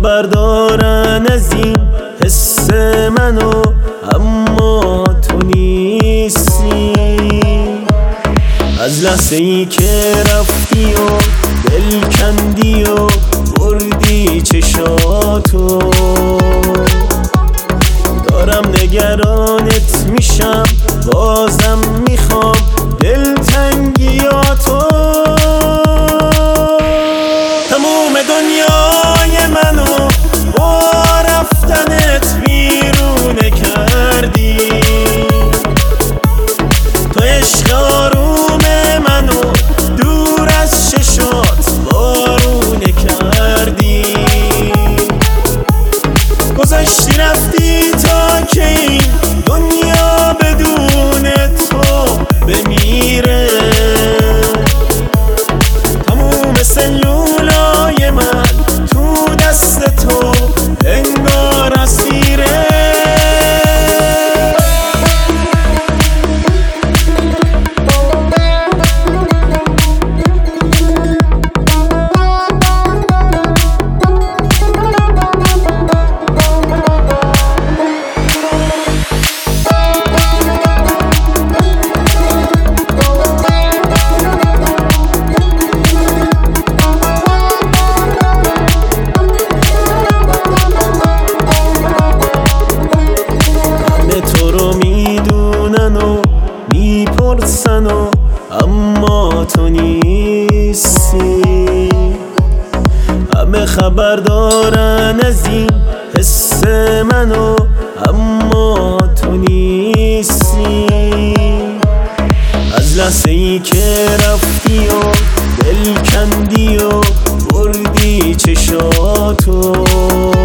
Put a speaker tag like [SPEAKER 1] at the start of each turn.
[SPEAKER 1] خبر دارن از این حس منو، اما تو نیستی. از لحظه ای که رفتی و دل کندی و بردی چشاتو، دارم نگرانت میشم، بازم میخوام دلتنگیاتو. تموم دنیای منو با رفتنت بیرونه کردی، تو عشق آروم منو دور از چشات بارونه کردی. گذشتی رفتی تا که این دنیا بدون تو بمیره. تموم سلولای من تو دست تو انگار اسیره. تو رو میدونن و میپرسن و اما تو نیستی. همه خبر دارن از این حس منو، اما تو نیستی. از لحظه ای که رفتی و دل کندی و بردی چشاتو،